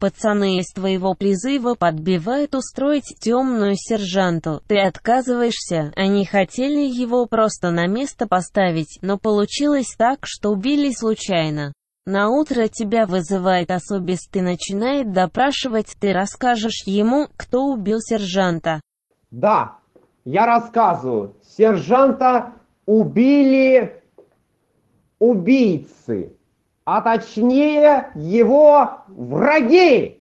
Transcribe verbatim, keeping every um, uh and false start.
Пацаны из твоего призыва подбивают устроить темную сержанту. Ты отказываешься. Они хотели его просто на место поставить, но получилось так, что убили случайно. На утро тебя вызывает особист и начинает допрашивать. Ты расскажешь ему, кто убил сержанта. Да, я рассказываю. Сержанта убили убийцы, а точнее его враги.